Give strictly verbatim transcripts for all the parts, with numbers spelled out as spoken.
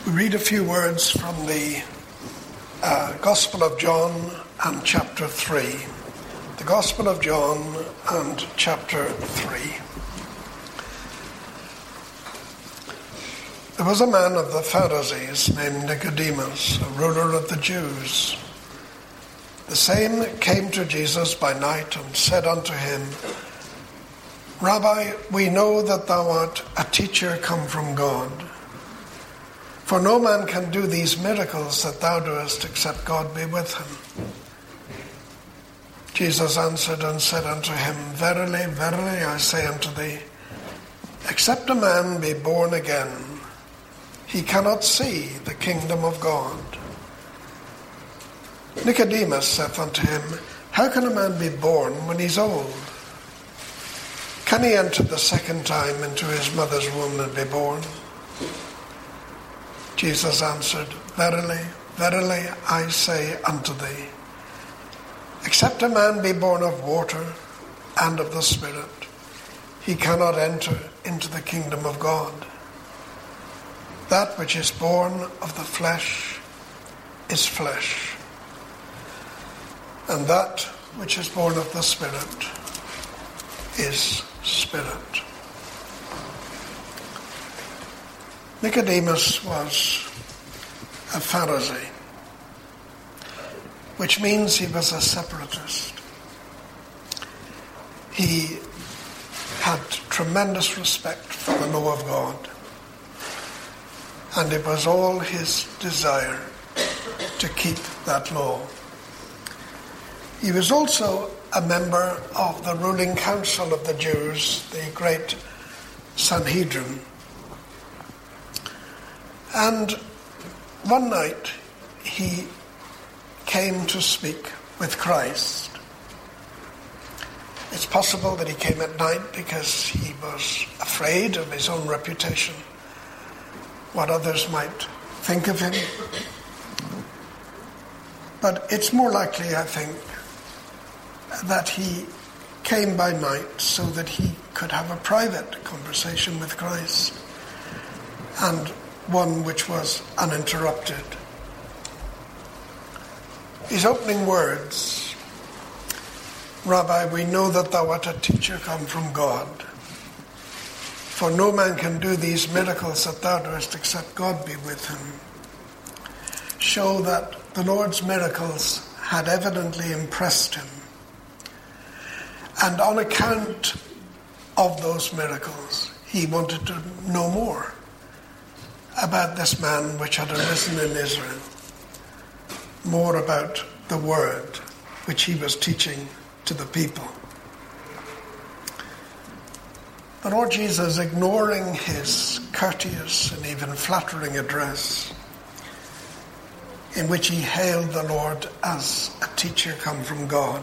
We read a few words from the uh, Gospel of John and chapter three. The Gospel of John and chapter three. There was a man of the Pharisees named Nicodemus, a ruler of the Jews. The same came to Jesus by night and said unto him, Rabbi, we know that thou art a teacher come from God. For no man can do these miracles that thou doest except God be with him. Jesus answered and said unto him, Verily, verily, I say unto thee, except a man be born again, he cannot see the kingdom of God. Nicodemus saith unto him, How can a man be born when he's old? Can he enter the second time into his mother's womb and be born? Jesus answered, Verily, verily, I say unto thee, except a man be born of water and of the Spirit, he cannot enter into the kingdom of God. That which is born of the flesh is flesh, and that which is born of the Spirit is spirit. Nicodemus was a Pharisee, which means he was a separatist. He had tremendous respect for the law of God, and it was all his desire to keep that law. He was also a member of the ruling council of the Jews, the great Sanhedrin. And one night he came to speak with Christ. It's possible that he came at night because he was afraid of his own reputation, what others might think of him. But it's more likely, I think, that he came by night so that he could have a private conversation with Christ, and one which was uninterrupted. His opening words, Rabbi, we know that thou art a teacher come from God. For no man can do these miracles that thou doest except God be with him, show that the Lord's miracles had evidently impressed him. And on account of those miracles, he wanted to know more about this man which had arisen in Israel, more about the word which he was teaching to the people. The Lord Jesus, ignoring his courteous and even flattering address, in which he hailed the Lord as a teacher come from God,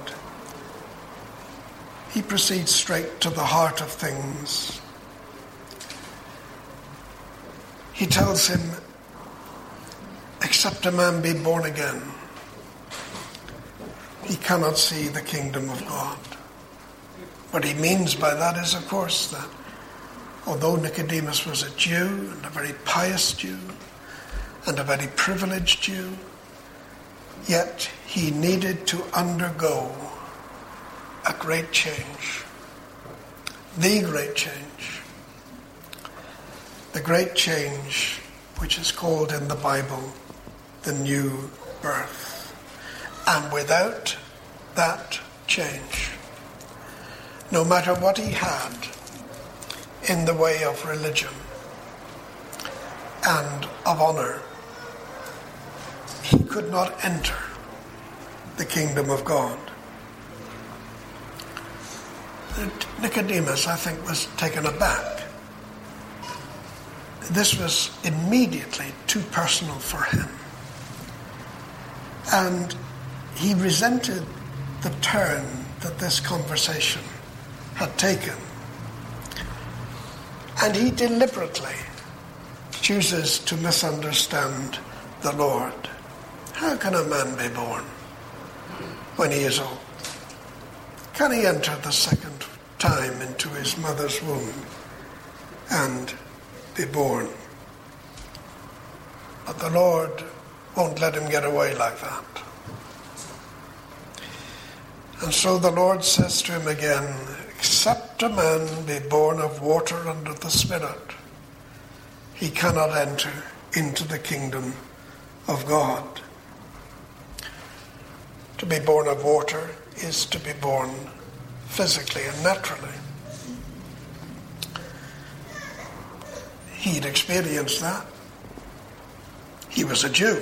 he proceeds straight to the heart of things. He tells him, except a man be born again, he cannot see the kingdom of God. What he means by that is, of course, that although Nicodemus was a Jew, and a very pious Jew, and a very privileged Jew, yet he needed to undergo a great change, the great change, the great change which is called in the Bible the new birth. And without that change, no matter what he had in the way of religion and of honor, he could not enter the kingdom of God. Nicodemus, I think, was taken aback. This was immediately too personal for him. And he resented the turn that this conversation had taken. And he deliberately chooses to misunderstand the Lord. How can a man be born when he is old? Can he enter the second time into his mother's womb and be born? But the Lord won't let him get away like that. And so the Lord says to him again, except a man be born of water and of the Spirit, he cannot enter into the kingdom of God. To be born of water is to be born physically and naturally. He'd experienced that. He was a Jew.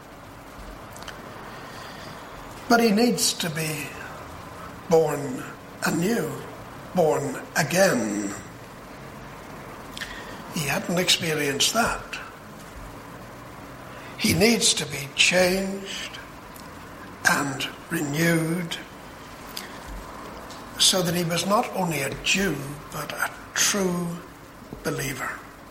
But he needs to be born anew, born again. He hadn't experienced that. He needs to be changed and renewed so that he was not only a Jew, but a true believer.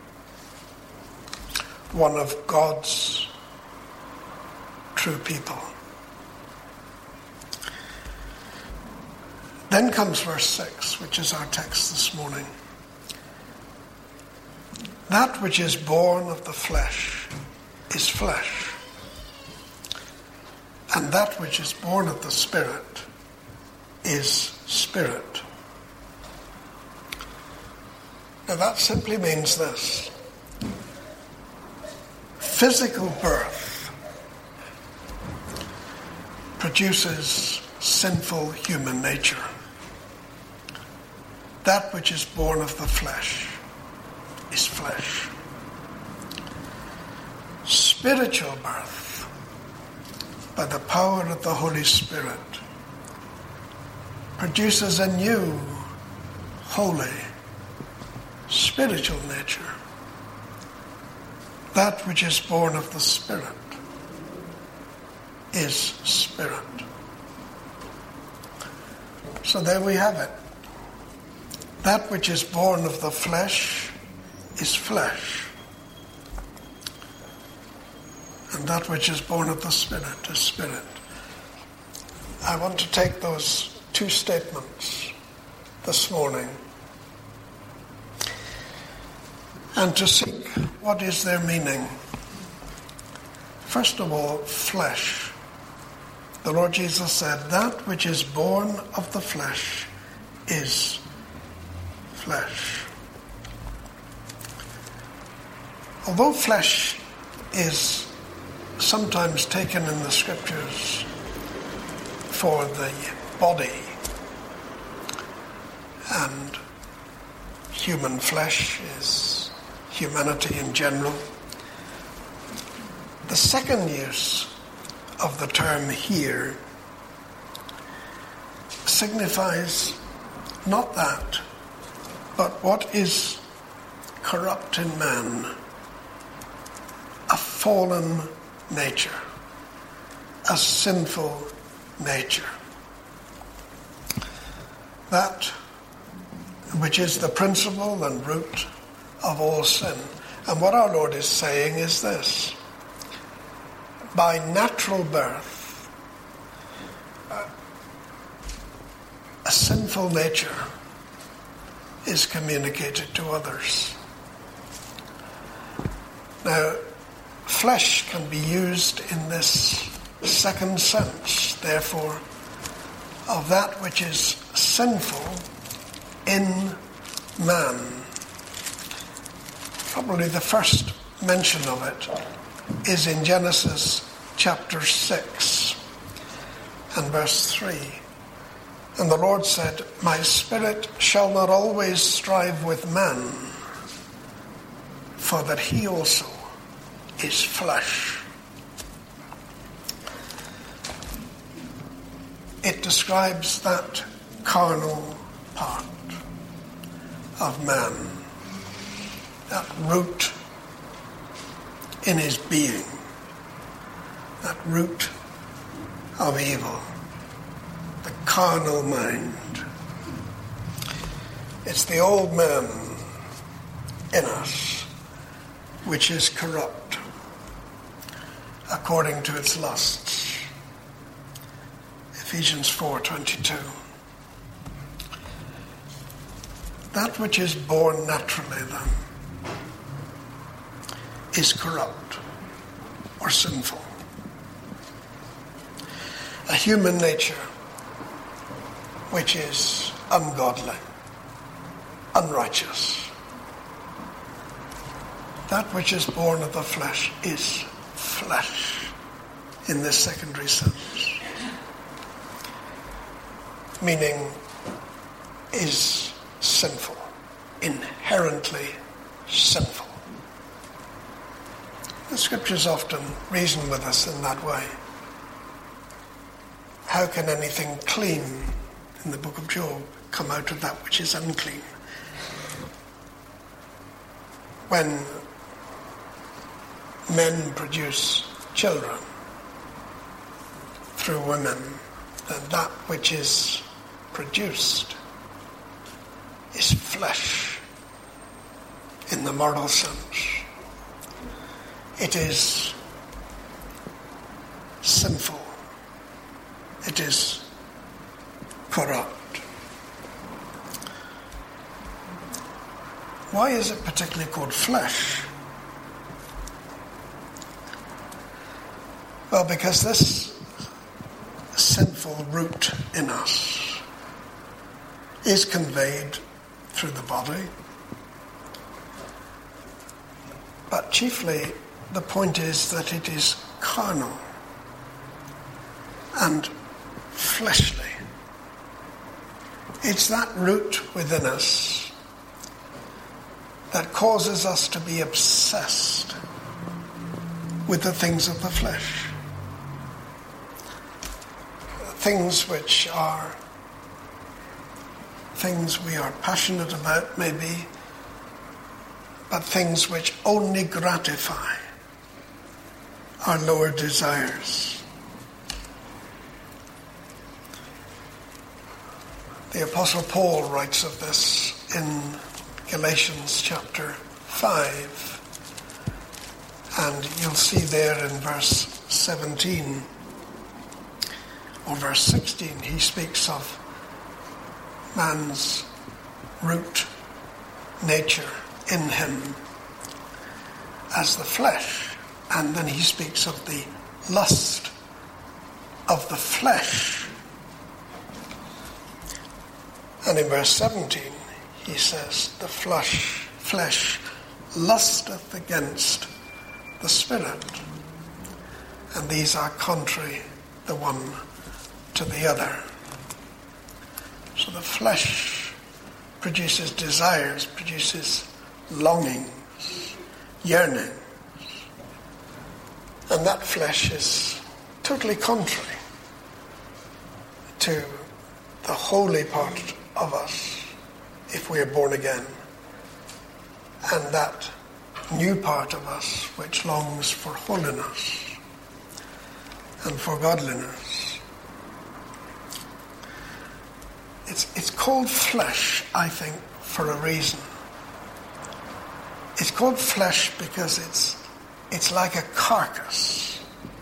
One of God's true people. Then comes verse six, which is our text this morning. That which is born of the flesh is flesh, and that which is born of the Spirit is spirit. Now that simply means this. Physical birth produces sinful human nature. That which is born of the flesh is flesh. Spiritual birth, by the power of the Holy Spirit, produces a new, holy, spiritual nature. That which is born of the Spirit is spirit. So there we have it. That which is born of the flesh is flesh. And that which is born of the Spirit is spirit. I want to take those two statements this morning and to seek what is their meaning. First of all, flesh. The Lord Jesus said, that which is born of the flesh is flesh. Although flesh is sometimes taken in the scriptures for the body and human flesh is humanity in general, the second use of the term here signifies not that, but what is corrupt in man, a fallen nature, a sinful nature. That which is the principle and root of all sin. And what our Lord is saying is this: by natural birth, uh, a sinful nature is communicated to others. Now, flesh can be used in this second sense, therefore, of that which is sinful in man. Probably the first mention of it is in Genesis chapter six and verse three. And the Lord said, my spirit shall not always strive with man, for that he also is flesh. It describes that carnal part of man, that root in his being, that root of evil, the carnal mind. It's the old man in us which is corrupt according to its lusts. Ephesians four twenty-two. That which is born naturally, then, is corrupt. or sinful. A human nature which is ungodly, unrighteous. That which is born of the flesh is flesh in this secondary sense. Meaning is sinful, inherently sinful. The scriptures often reason with us in that way. How can anything clean, in the book of Job, come out of that which is unclean? When men produce children through women, then that which is produced is flesh in the moral sense. It is sinful. It is corrupt. Why is it particularly called flesh? Well, because this sinful root in us is conveyed through the body, but chiefly the point is that it is carnal and fleshly. It's that root within us that causes us to be obsessed with the things of the flesh. Things which are things we are passionate about, maybe, but things which only gratify our lower desires. The Apostle Paul writes of this in Galatians chapter five, and you'll see there in verse seventeen or verse sixteen, he speaks of man's root nature in him as the flesh. And then he speaks of the lust of the flesh. And in verse seventeen, he says, the flesh, flesh lusteth against the spirit. And these are contrary the one to the other. So the flesh produces desires, produces longings, yearnings. And that flesh is totally contrary to the holy part of us, if we are born again, and that new part of us which longs for holiness and for godliness. It's, it's called flesh, I think, for a reason. It's called flesh because it's It's like a carcass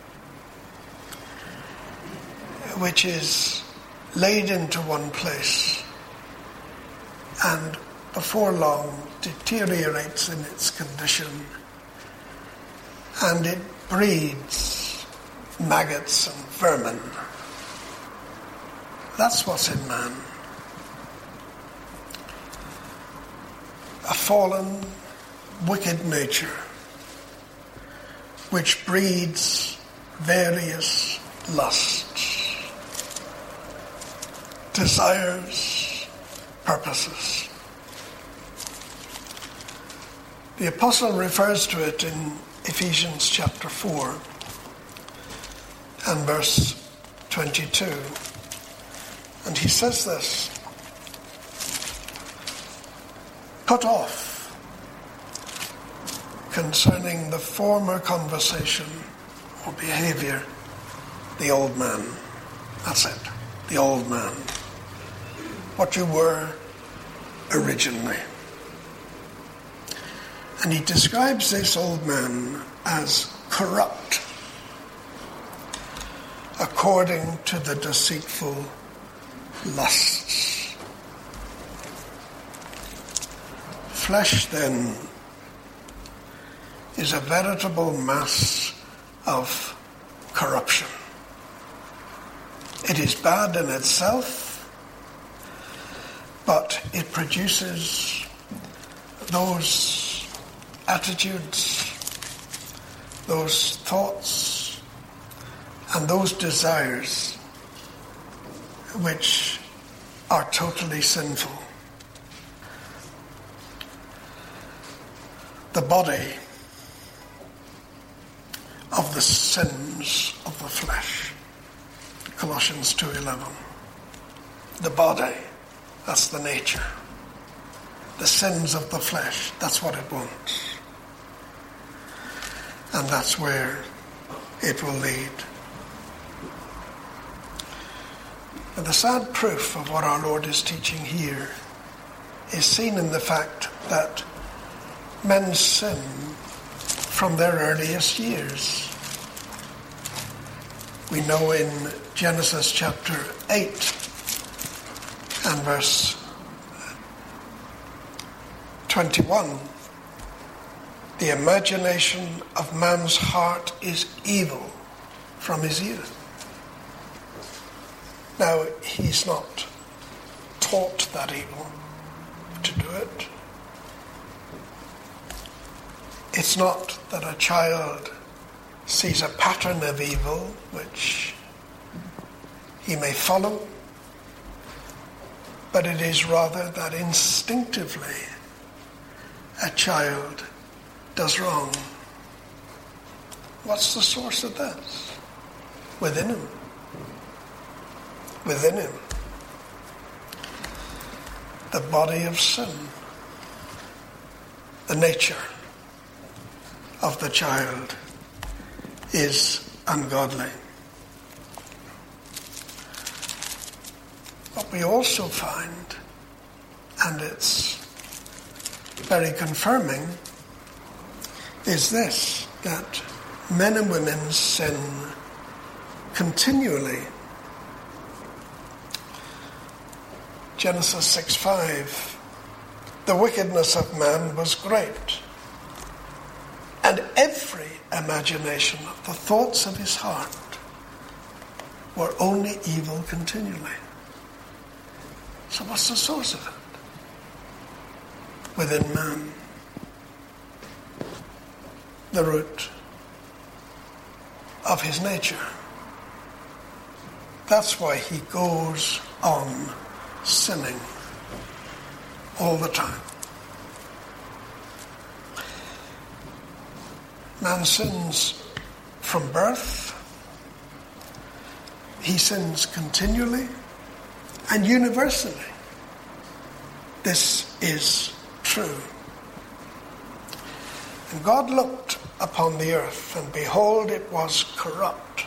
which is laid into one place and before long deteriorates in its condition, and it breeds maggots and vermin. That's what's in man. A fallen, wicked nature which breeds various lusts, desires, purposes. The apostle refers to it in Ephesians chapter four and verse twenty-two. And he says this: put off concerning the former conversation or behavior the old man. That's it, the old man. What you were originally. And he describes this old man as corrupt according to the deceitful lusts. Flesh, then, is a veritable mass of corruption. It is bad in itself, but it produces those attitudes, those thoughts, and those desires which are totally sinful. The body of the sins of the flesh. Colossians two eleven. The body, that's the nature. The sins of the flesh, that's what it wants. And that's where it will lead. And the sad proof of what our Lord is teaching here is seen in the fact that men sin from their earliest years. We know in Genesis chapter eight and verse twenty-one, the imagination of man's heart is evil from his youth. Now, he's not taught that evil to do it. It's not that a child sees a pattern of evil which he may follow, but it is rather that instinctively a child does wrong. What's the source of that? Within him. Within him. The body of sin. The nature of the child is ungodly. What we also find, and it's very confirming, is this, that men and women sin continually. Genesis six five, the wickedness of man was great, and every imagination of the thoughts of his heart were only evil continually. So what's the source of it? Within man. The root of his nature. That's why he goes on sinning all the time. Man sins from birth. He sins continually and universally. This is true. And God looked upon the earth, and behold, it was corrupt,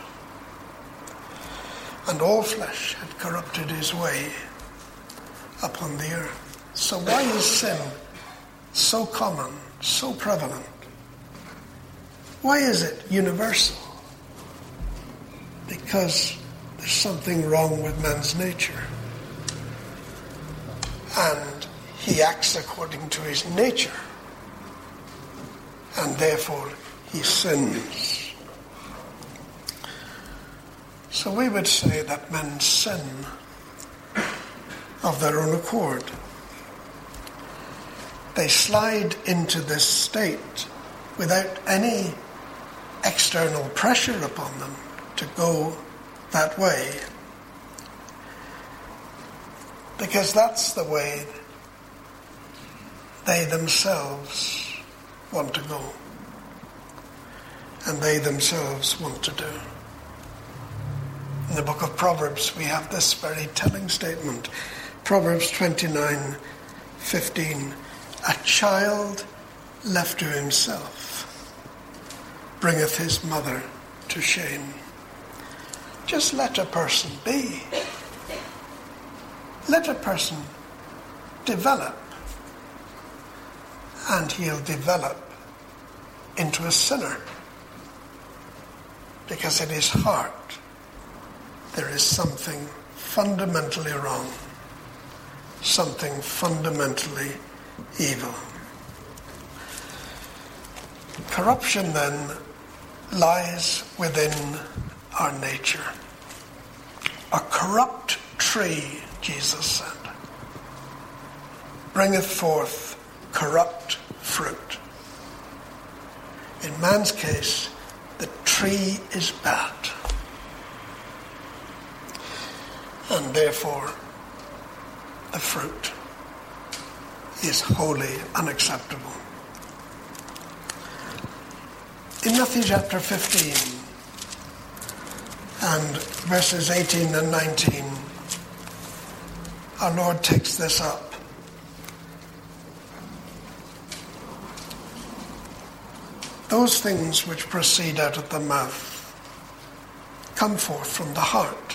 and all flesh had corrupted his way upon the earth. So why is sin so common, so prevalent? Why is it universal? Because there's something wrong with man's nature. And he acts according to his nature. And therefore he sins. So we would say that men sin of their own accord. They slide into this state without any external pressure upon them to go that way, because that's the way they themselves want to go, and they themselves want to do. In the book of Proverbs, we have this very telling statement. Proverbs twenty-nine fifteen. A child left to himself bringeth his mother to shame. Just let a person be. Let a person develop, and he'll develop into a sinner. Because in his heart there is something fundamentally wrong, something fundamentally evil. Corruption then lies within our nature. A corrupt tree, Jesus said, bringeth forth corrupt fruit. In man's case, the tree is bad, and therefore the fruit is wholly unacceptable. In Matthew chapter fifteen and verses eighteen and nineteen, our Lord takes this up. Those things which proceed out of the mouth come forth from the heart,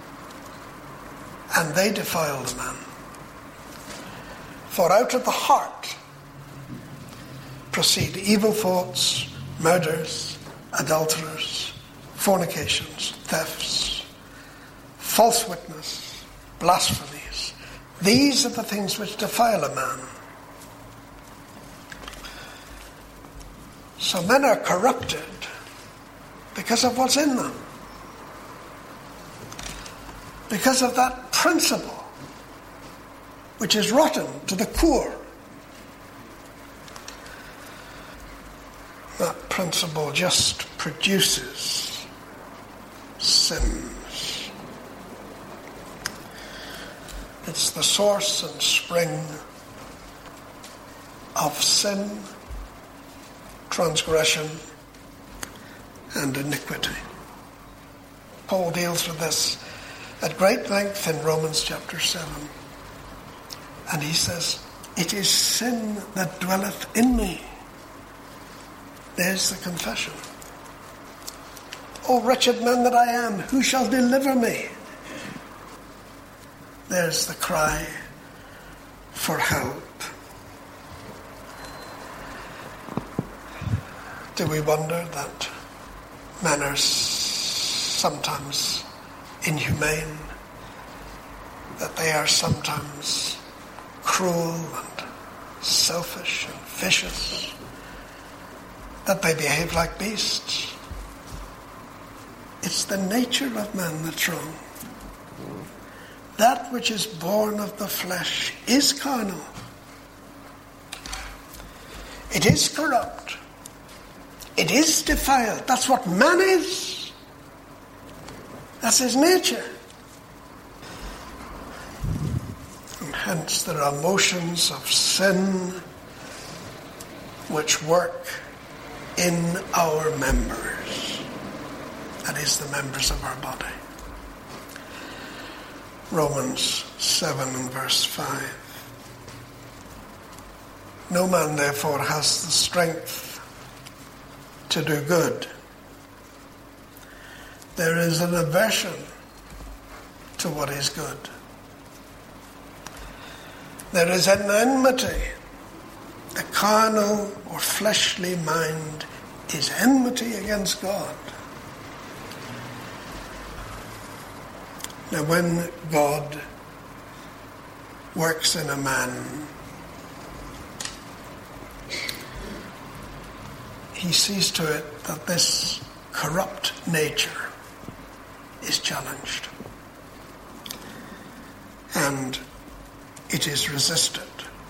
and they defile the man. For out of the heart proceed evil thoughts, murders, adulterers, fornications, thefts, false witness, blasphemies. These are the things which defile a man. So men are corrupted because of what's in them. Because of that principle which is rotten to the core. That principle just produces sins. It's the source and spring of sin, transgression, and iniquity. Paul deals with this at great length in Romans chapter seven. And he says, it is sin that dwelleth in me. There's the confession. O wretched man that I am, who shall deliver me? There's the cry for help. Do we wonder that men are sometimes inhumane, that they are sometimes cruel and selfish and vicious, that they behave like beasts? It's the nature of man that's wrong. That which is born of the flesh is carnal. It is corrupt. It is defiled. That's what man is. That's his nature. And hence there are motions of sin which work in our members. That is, the members of our body. Romans seven and verse five. No man therefore has the strength to do good. There is an aversion to what is good. There is an enmity. The carnal or fleshly mind is enmity against God. Now, when God works in a man, he sees to it that this corrupt nature is challenged. And it is resisted.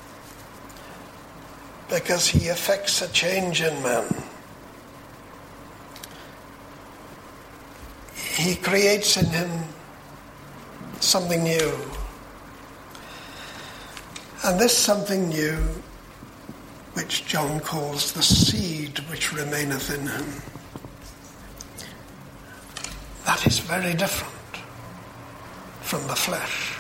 Because he effects a change in man. He creates in him something new. And this something new, which John calls the seed which remaineth in him, that is very different from the flesh.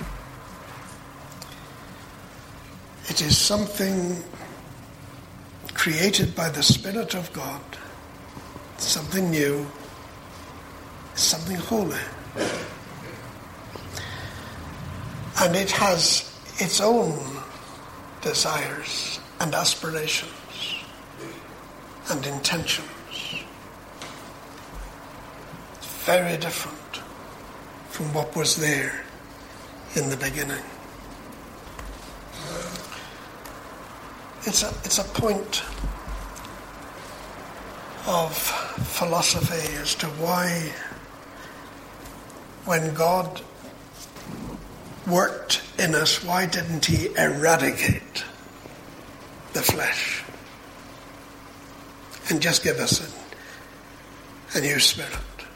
It is something created by the Spirit of God, something new, something holy. And it has its own desires and aspirations and intentions. It's very different from what was there in the beginning. It's a, it's a point of philosophy as to why, when God worked in us, why didn't he eradicate the flesh and just give us a, a new spirit?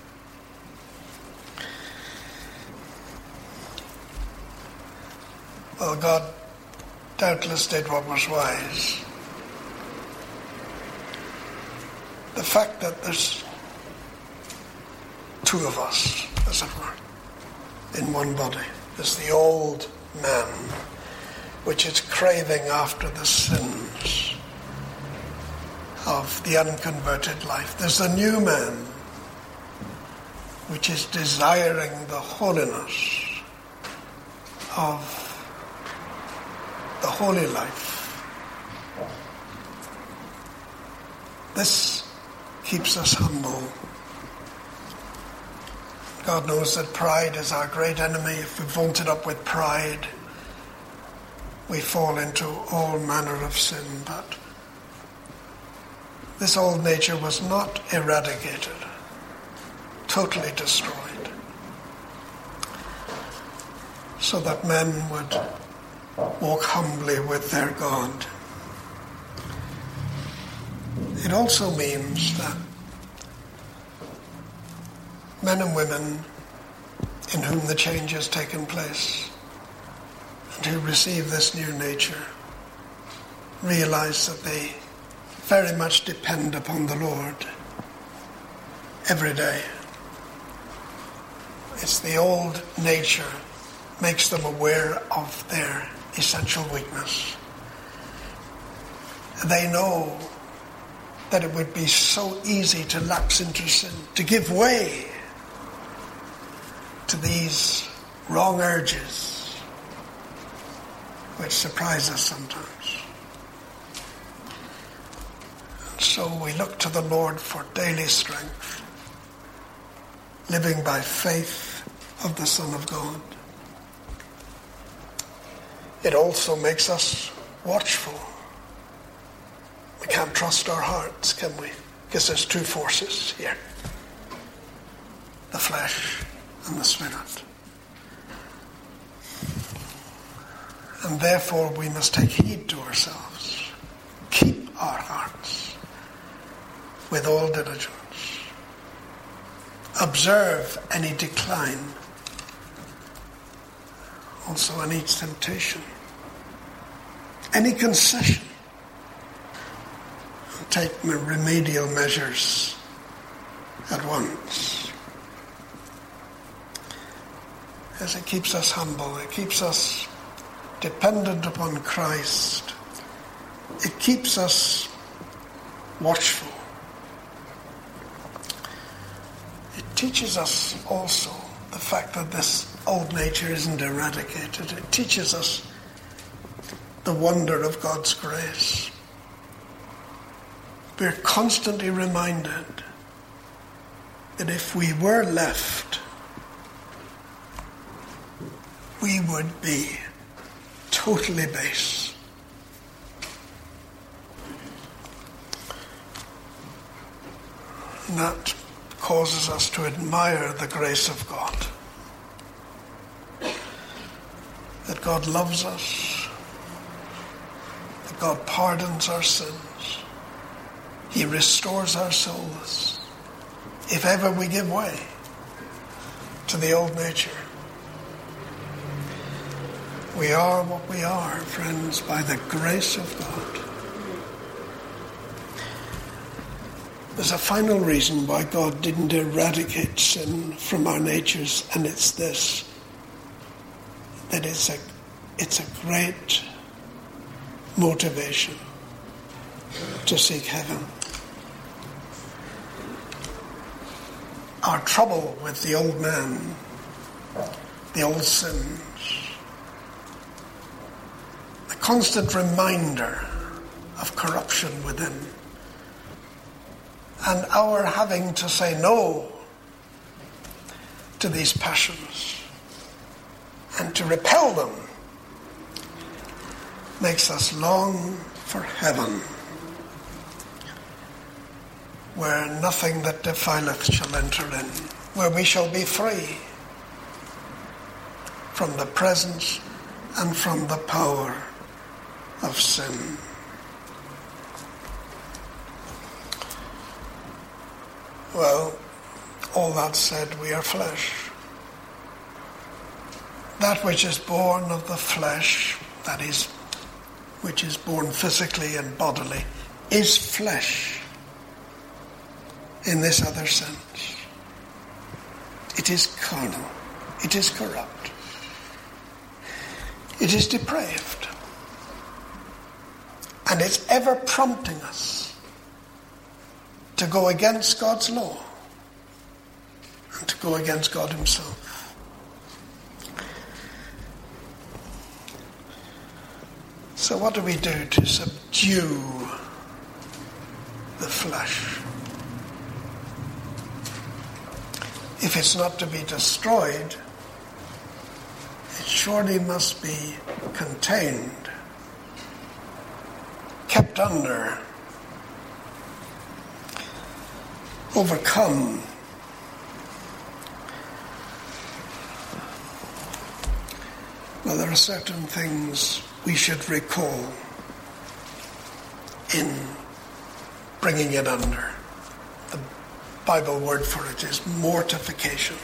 Well, God doubtless did what was wise. The fact that there's two of us, as it were, in one body, is the old man, which is craving after the sins of the unconverted life. There's the new man, which is desiring the holiness of the holy life. This keeps us humble. God knows that pride is our great enemy. If we vault it up with pride, we fall into all manner of sin. But this old nature was not eradicated, totally destroyed, so that men would walk humbly with their God. It also means that men and women in whom the change has taken place and who receive this new nature realize that they very much depend upon the Lord every day. It's the old nature makes them aware of their essential weakness. They know that it would be so easy to lapse into sin, to give way to these wrong urges, which surprise us sometimes. And so we look to the Lord for daily strength, living by faith of the Son of God. It also makes us watchful. We can't trust our hearts, can we? Because there's two forces here. The flesh and the spirit. And therefore we must take heed to ourselves. Keep our hearts with all diligence. Observe any decline. Also any temptation. Any concession. Take remedial measures at once. As it keeps us humble, it keeps us dependent upon Christ. It keeps us watchful. It teaches us also the fact that this old nature isn't eradicated. It teaches us the wonder of God's grace. We're constantly reminded that if we were left, we would be totally base. And that causes us to admire the grace of God. That God loves us. That God pardons our sins. He restores our souls if ever we give way to the old nature. We are what we are, friends, by the grace of God. There's a final reason why God didn't eradicate sin from our natures, and it's this, that it's a, it's a great motivation to seek heaven. Our trouble with the old man, the old sins, the constant reminder of corruption within, and our having to say no to these passions and to repel them makes us long for heaven. where nothing that defileth shall enter in, where we shall be free from the presence and from the power of sin. Well, all that said, we are flesh. That which is born of the flesh, that is, which is born physically and bodily, is flesh in this other sense. It is carnal. It is corrupt. It is depraved. And it's ever prompting us to go against God's law and to go against God himself. So what do we do to subdue the flesh? If it's not to be destroyed, it surely must be contained, kept under, overcome. Well, there are certain things we should recall in bringing it under. The Bible word for it is mortification.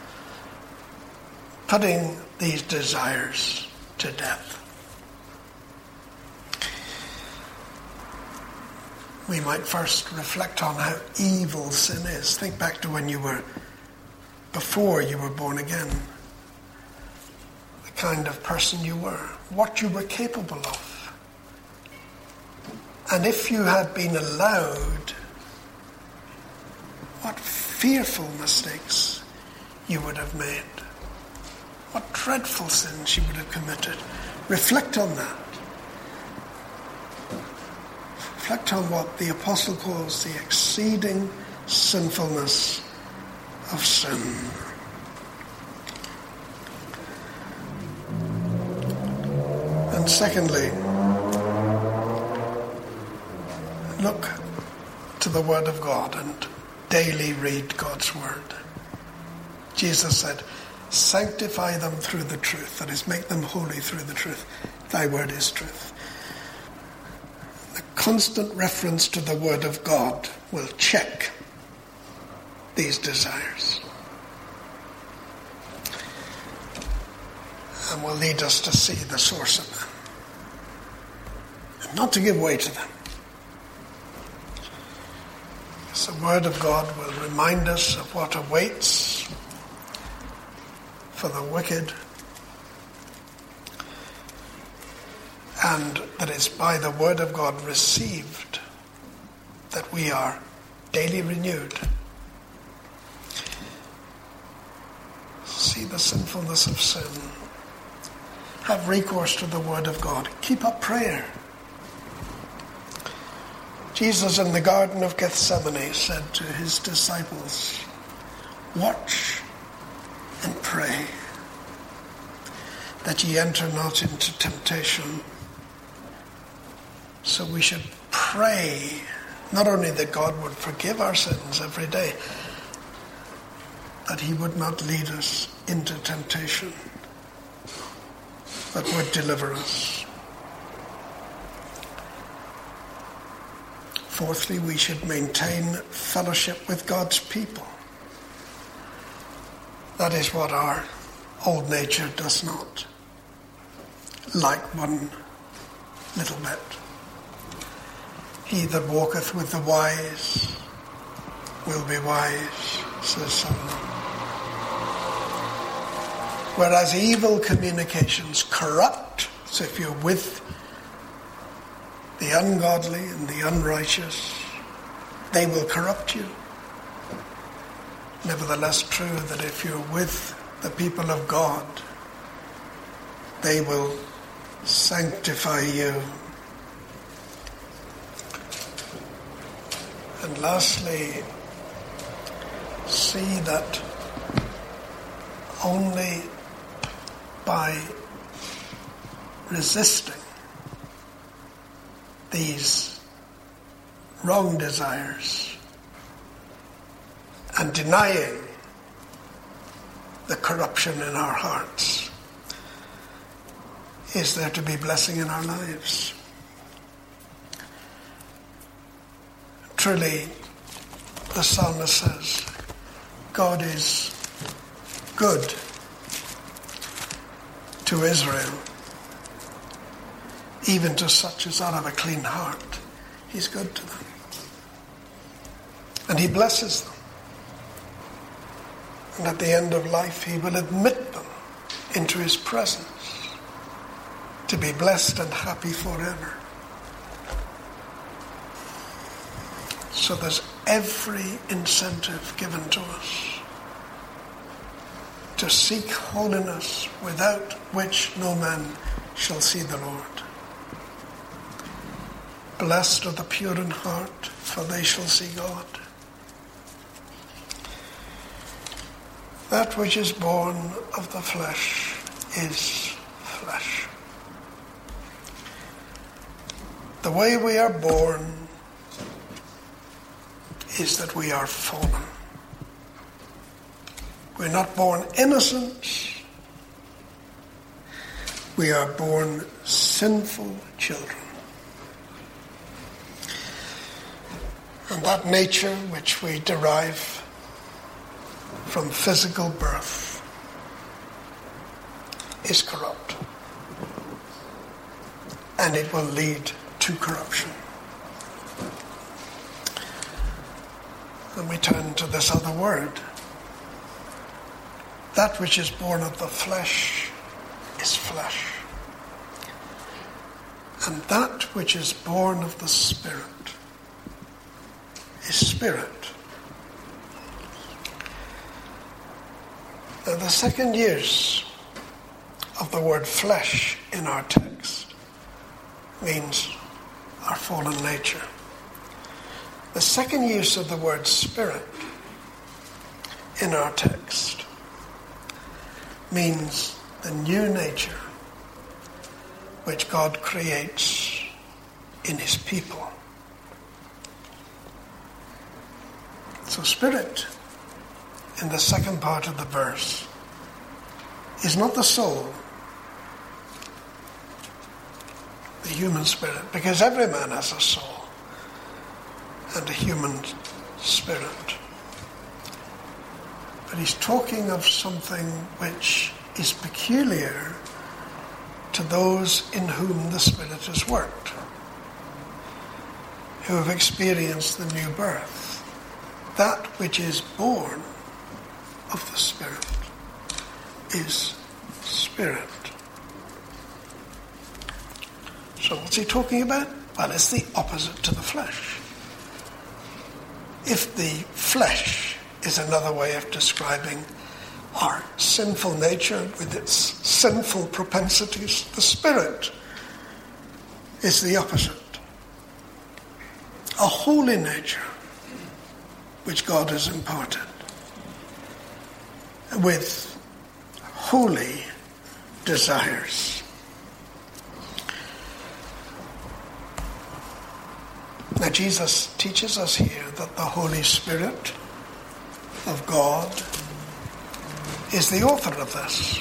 Putting these desires to death. We might first reflect on how evil sin is. Think back to when you were, before you were born again. The kind of person you were. What you were capable of. And if you had been allowed, what fearful mistakes you would have made. What dreadful sins you would have committed. Reflect on that. Reflect on what the apostle calls the exceeding sinfulness of sin. And secondly, look to the Word of God and daily read God's Word. Jesus said, sanctify them through the truth. That is, make them holy through the truth. Thy word is truth. The constant reference to the Word of God will check these desires and will lead us to see the source of them and not to give way to them. So the Word of God will remind us of what awaits for the wicked, and that it's by the Word of God received that we are daily renewed. See the sinfulness of sin. Have recourse to the Word of God. Keep up prayer. Jesus in the Garden of Gethsemane said to his disciples, watch and pray that ye enter not into temptation. So we should pray not only that God would forgive our sins every day, that he would not lead us into temptation, but would deliver us. Fourthly, we should maintain fellowship with God's people. That is what our old nature does not like one little bit. He that walketh with the wise will be wise, says Solomon. Whereas evil communications corrupt, so if you're with the ungodly and the unrighteous, they will corrupt you. Nevertheless, true that if you're with the people of God, they will sanctify you. And lastly, see that only by resisting these wrong desires and denying the corruption in our hearts, is there to be blessing in our lives? Truly, the psalmist says, God is good to Israel, even to such as are of a clean heart. He's good to them. And he blesses them. And at the end of life, he will admit them into his presence to be blessed and happy forever. So there's every incentive given to us to seek holiness, without which no man shall see the Lord. Blessed are the pure in heart, for they shall see God. That which is born of the flesh is flesh. The way we are born is that we are fallen. We're not born innocent. We are born sinful children. And that nature which we derive from physical birth is corrupt. And it will lead to corruption. And we turn to this other word. That which is born of the flesh is flesh. And that which is born of the Spirit is spirit. Now, the second use of the word flesh in our text means our fallen nature. The second use of the word spirit in our text means the new nature which God creates in his people. So spirit, in the second part of the verse, is not the soul, the human spirit, because every man has a soul and a human spirit. But he's talking of something which is peculiar to those in whom the Spirit has worked, who have experienced the new birth. That which is born of the Spirit is spirit. So what's he talking about? Well, it's the opposite to the flesh. If the flesh is another way of describing our sinful nature with its sinful propensities, the Spirit is the opposite. A holy nature which God has imparted with holy desires. Now Jesus teaches us here that the Holy Spirit of God is the author of this.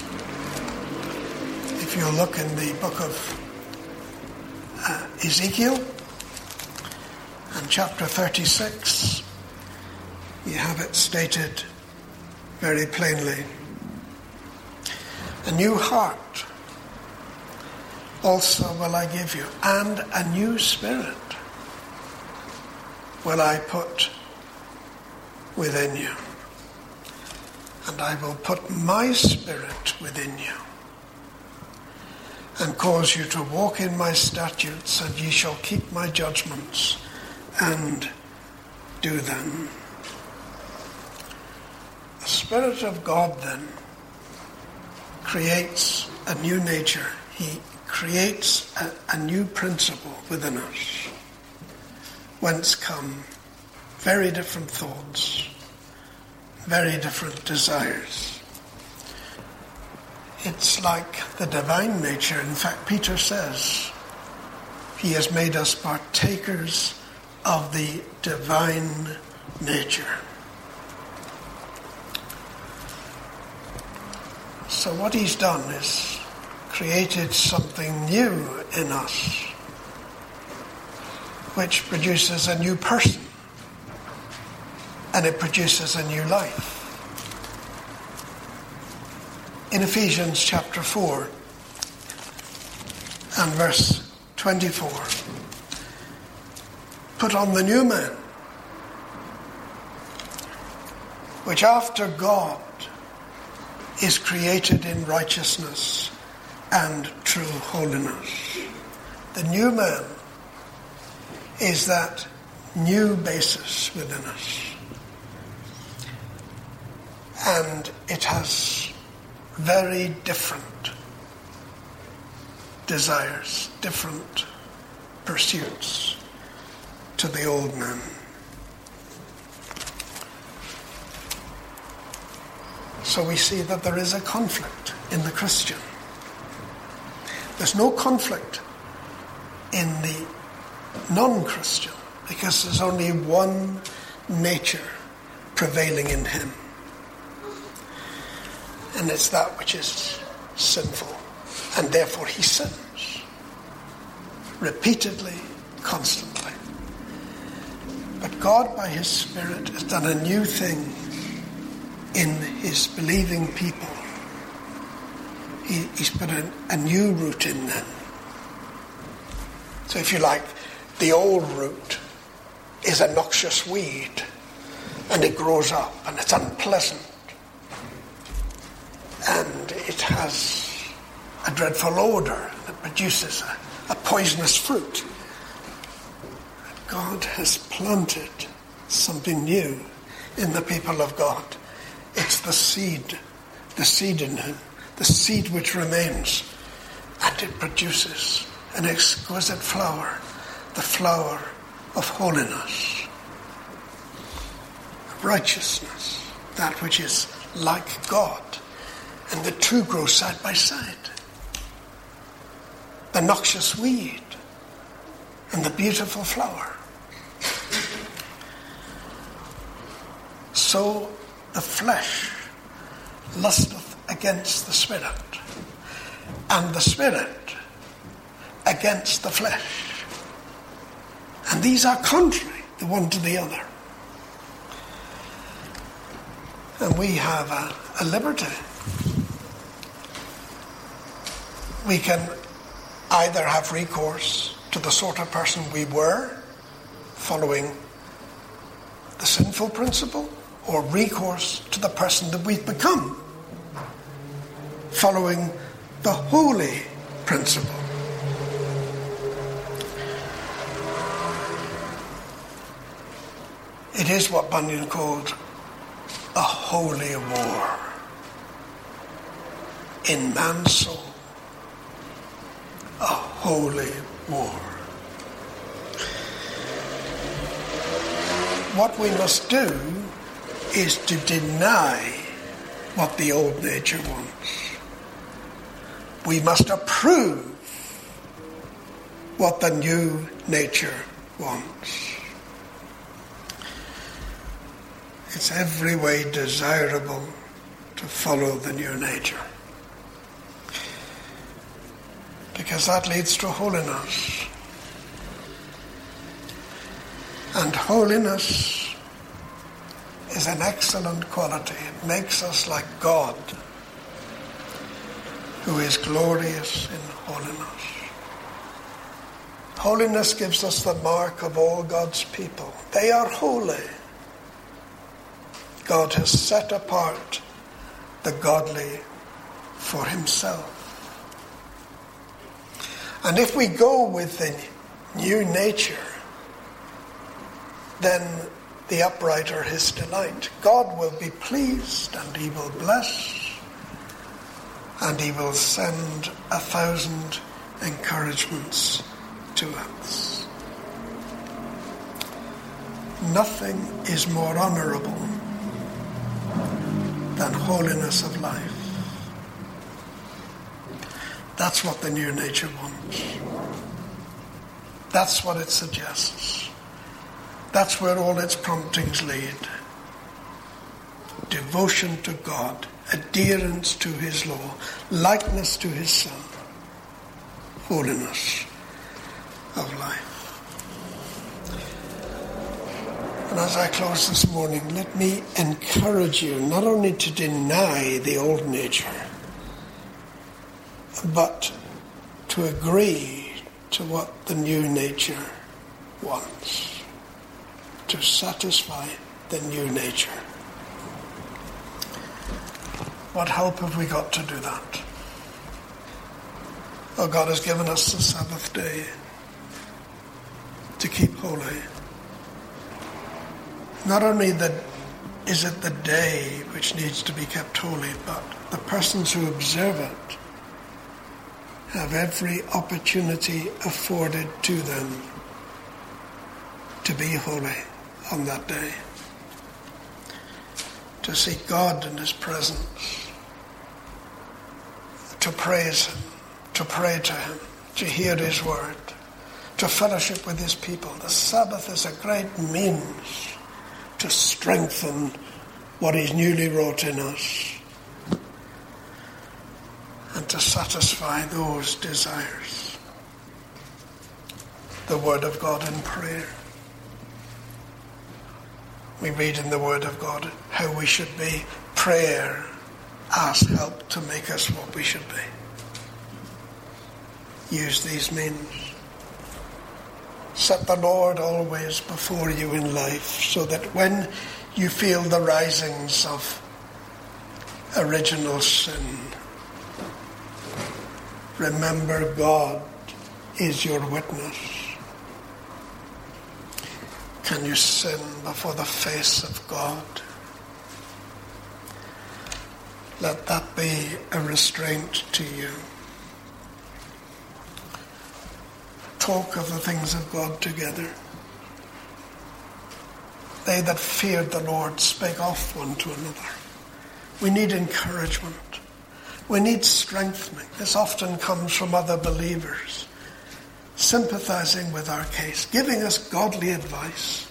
If you look in the book of uh, Ezekiel and chapter thirty-six, you have it stated very plainly. A new heart also will I give you, and a new spirit will I put within you. And I will put my spirit within you, and cause you to walk in my statutes, and ye shall keep my judgments and do them. The Spirit of God then creates a new nature. He creates a, a new principle within us, whence come very different thoughts, very different desires. It's like the divine nature. In fact, Peter says he has made us partakers of the divine nature. So what he's done is created something new in us, which produces a new person, and it produces a new life. In Ephesians chapter four and verse twenty-four, put on the new man, which after God is created in righteousness and true holiness. The new man is that new basis within us. And it has very different desires, different pursuits to the old man. So we see that there is a conflict in the Christian. There's no conflict in the non-Christian, because there's only one nature prevailing in him. And it's that which is sinful. And therefore he sins. Repeatedly, constantly. But God, by his Spirit, has done a new thing in his believing people. He, he's put a, a new root in them. So if you like, the old root is a noxious weed, and it grows up, and it's unpleasant, and it has a dreadful odor that produces a, a poisonous fruit. God has planted something new in the people of God. It's the seed, the seed in him, the seed which remains, and it produces an exquisite flower, the flower of holiness, righteousness, that which is like God, and the two grow side by side. The noxious weed and the beautiful flower. So the flesh lusteth against the Spirit, and the Spirit against the flesh. And these are contrary, the one to the other. And we have a, a liberty. We can either have recourse to the sort of person we were, following the sinful principle, or recourse to the person that we've become, following the holy principle. It is what Bunyan called a holy war in man's soul. A holy war. What we must do is to deny what the old nature wants. We must approve what the new nature wants. It's every way desirable to follow the new nature, because that leads to holiness. And holiness is an excellent quality. It makes us like God, who is glorious in holiness. Holiness gives us the mark of all God's people. They are holy. God has set apart the godly for himself. And if we go with the new nature, then the upright are his delight. God will be pleased, and he will bless, and he will send a thousand encouragements to us. Nothing is more honorable than holiness of life. That's what the new nature wants. That's what it suggests. That's where all its promptings lead. devotion to God, adherence to his law, likeness to his Son, holiness of life. And as I close this morning, let me encourage you not only to deny the old nature, but to agree to what the new nature wants, to satisfy the new nature. What help have we got to do that? Oh, God has given us the Sabbath day to keep holy. Not only that is it the day which needs to be kept holy, but the persons who observe it have every opportunity afforded to them to be holy on that day, to seek God in his presence, to praise him, to pray to him, to hear his word, to fellowship with his people. The Sabbath is a great means to strengthen what is newly wrought in us and to satisfy those desires. The Word of God in prayer. We read in the Word of God how we should be. Prayer asks help to make us what we should be. Use these means. Set the Lord always before you in life, so that when you feel the risings of original sin, remember God is your witness. Can you sin before the face of God? Let that be a restraint to you. Talk of the things of God together. They that feared the Lord spake oft one to another. We need encouragement. We need strengthening. This often comes from other believers, sympathizing with our case, giving us godly advice,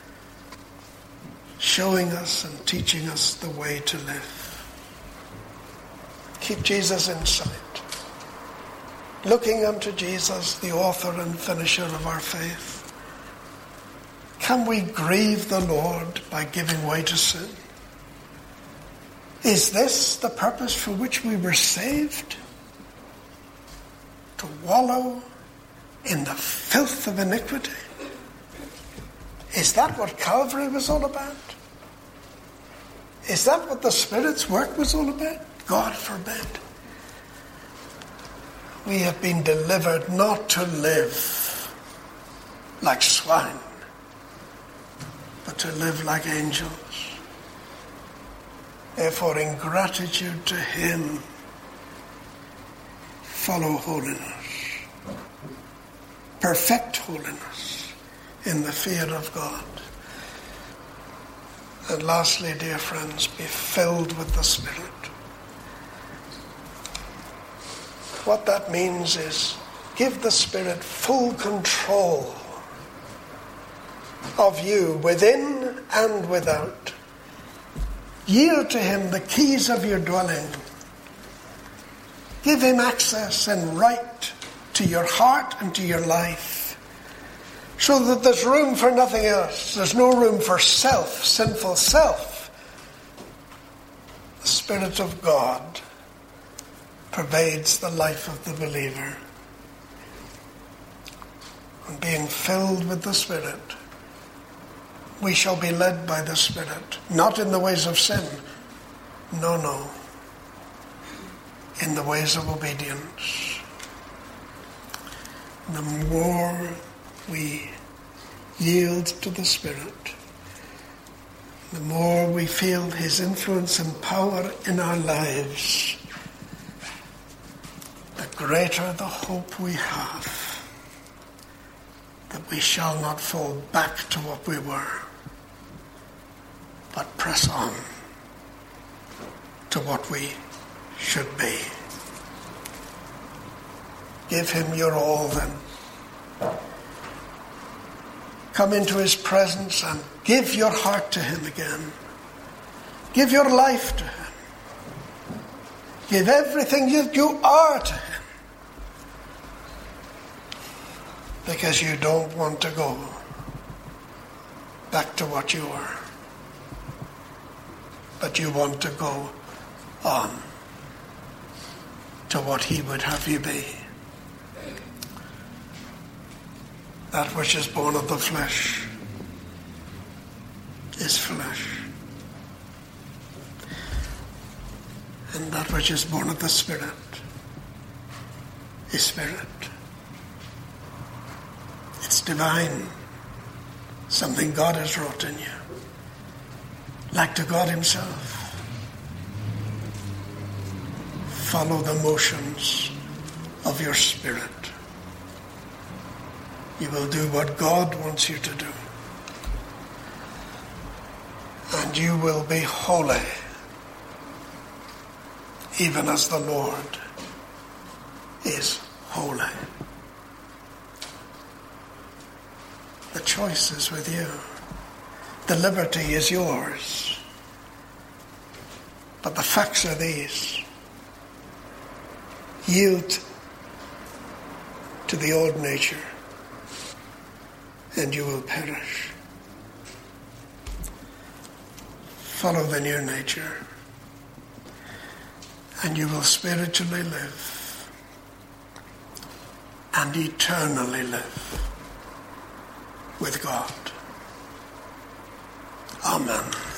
showing us and teaching us the way to live. Keep Jesus in sight. Looking unto Jesus, the author and finisher of our faith. Can we grieve the Lord by giving way to sin? Is this the purpose for which we were saved? To wallow in the filth of iniquity? Is that what Calvary was all about? Is that what the Spirit's work was all about? God forbid. We have been delivered not to live like swine, but to live like angels. Therefore, in gratitude to him, follow holiness. Perfect holiness in the fear of God. And lastly, dear friends, be filled with the Spirit. What that means is give the Spirit full control of you within and without. Yield to him the keys of your dwelling. Give him access and right to your heart and to your life, so that there's room for nothing else. There's no room for self, sinful self. The Spirit of God pervades the life of the believer. And being filled with the Spirit, we shall be led by the Spirit, not in the ways of sin. No, no. In the ways of obedience. The more we yield to the Spirit, the more we feel his influence and power in our lives, the greater the hope we have that we shall not fall back to what we were, but press on to what we should be. Give him your all then. Come into his presence and give your heart to him again. Give your life to him. Give everything you, you are to him. Because you don't want to go back to what you were. But you want to go on to what he would have you be. That which is born of the flesh is flesh. And that which is born of the Spirit is spirit. It's divine. Something God has wrought in you. Like to God himself. Follow the motions of your spirit. You will do what God wants you to do. And you will be holy, even as the Lord is holy. The choice is with you. The liberty is yours. But the facts are these. Yield to the old nature, and you will perish. Follow the new nature, and you will spiritually live and eternally live with God. Amen.